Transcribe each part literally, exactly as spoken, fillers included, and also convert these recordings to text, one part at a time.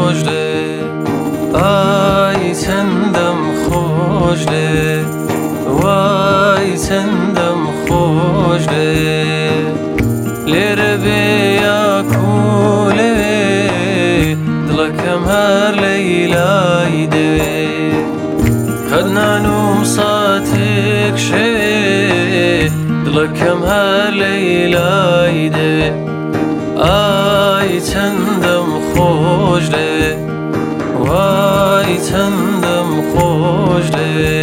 خۆش دێ ئای چەندەم خۆش دێ وای چەندەم خۆش دێ لێرە بێ یاکو لەوێ دڵەکەم هەر لەیلای دەوێ هەر نانوم ساتێک شەوێ دڵەکەم هەر لەیلای دەوێ ئای چەندەم خۆش دەوێ وای چەندەم خۆش دەوێ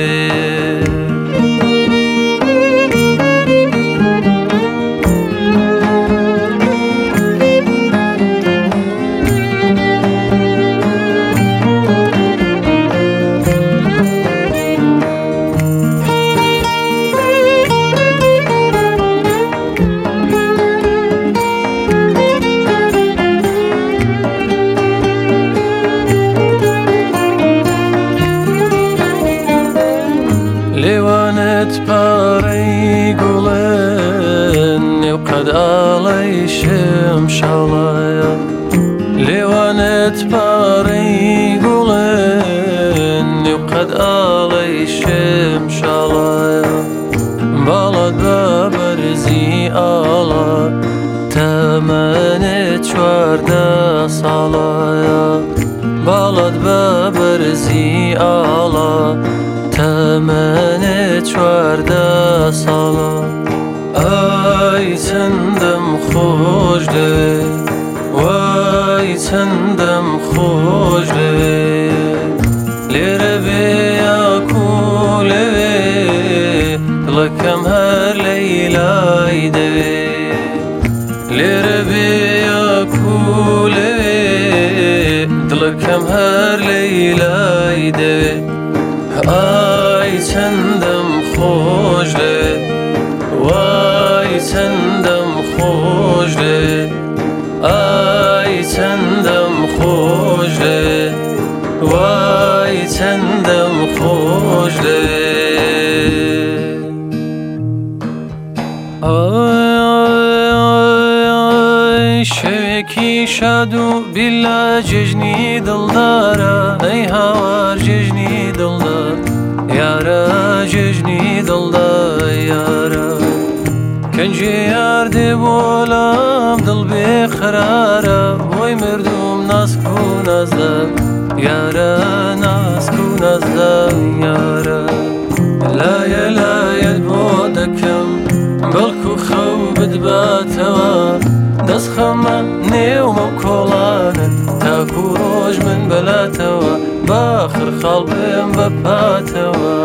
لێوانت پارەی گوڵن نێو قەد ئاڵەی شێم شاڵایە لێوانت پارەی گوڵن نێو قەد ئاڵەی شێم شاڵایە باڵات بە بەرزی ئاڵە تەمەنێت چواردە ساڵایە باڵات بە بەرزی ئاڵە تەمەنێت چواردە ساڵە ئای چەندەم خۆش دەوێ وای چەندەم خۆش دەوێ لێرە بێ یاکو لەوێ دڵەکەم هەر لەیلای دەوێ لێرە بێ یاکو لەوێ دڵەکەم هەر لەیلای دەوێ ئای چەندەم خۆش دێ وای چەندەم خۆش دێ ئای چەندەم خۆش دێ وای چەندەم خۆش دێ شەوێکی شاد و بیلا جێژنی دڵدارە ئەی هاوار جێژنی دڵدار یارە جێژنی دڵدار یارە کەنجێ یار دێ بۆلام دڵ بێ قەرارە بۆی مردوم ناسک و نازدە یارە ناسک و نازدە یارە لایە لایەت بۆ دەکەم بەڵکو خەو بدباتەوە دەست خەمە نێومە کۆڵانە تاکو ڕۆژ من بەلاتەوە باخر خاڵ بێم بە پاتەوە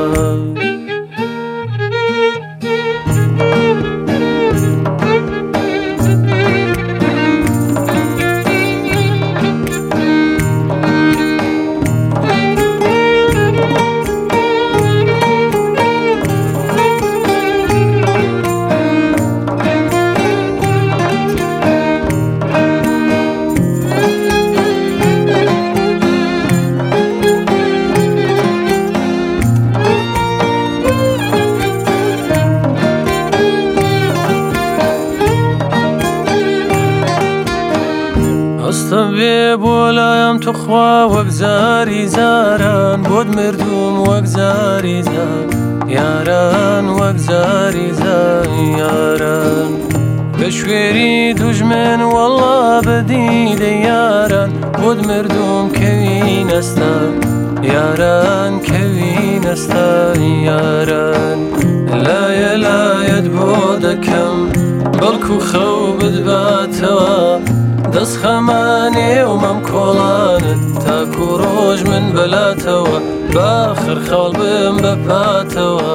هەستە بێ بۆ لایم توخوا وەک زاری زاران بۆت مردوم وەک زاری زار یاران وەک زاری زار یاران بە شوێری دوژمن وەڵا بەدیدە یاران بۆت مردوم کەوی نەستا یاران کەوی نەستا یاران لایە لایەت بۆ دەکەم بەڵکو خەو بدباتەوە دەست خەمانێ و مەم کۆڵانت تاکو ڕۆژ من بەلاتەوە باخر خاڵ بم بە پاتەوە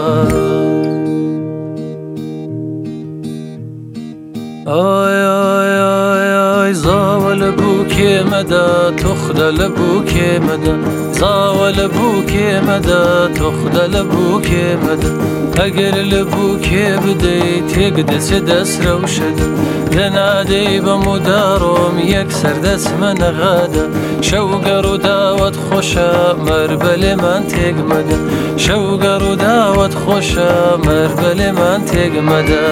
ئای ئای ئای ئای زاوە لە بووکێمەدا تۆخدە لە بووکێمەدا زاوە لە بووکێمەدا تۆخدە لە بووکێمەدا ئەگەر لە بووکێ بدەیت تێک دەچێ دەسرەوشەدا لەنادەی بەموداڕۆم یەکسەر دەچمە نەغادا شەوگەڕ و داوەت خۆشە مەر بەلێمان تێگمەدا شەوگەڕ و داوەت خۆشە مەر بەلێمان تێگمەدا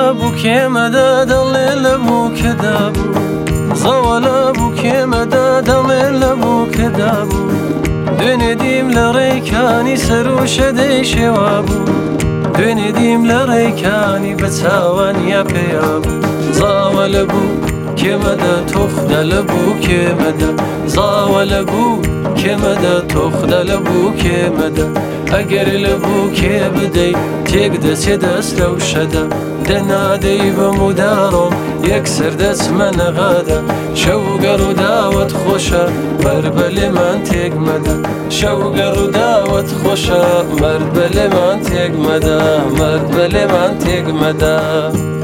بو كيمدا دل بو كدابو زاولا بو كيمدا دل بو كدابو دندیم لريكاني سروش دي شوابو دندیم لريكاني بتاوان يا بيابو زاولا بو كيمدا تخدل بو كيمدا زاولا بو كيمدا تخدل بو كيمدا اگر لبو كي بدي تقدس يدس لو شدا دنادي بمدارم يكسر دس من غدا شوقر وداوت خوشا مربل من تقمدا شوقر وداوت خوشا مربل من تقمدا مربل من تقمدا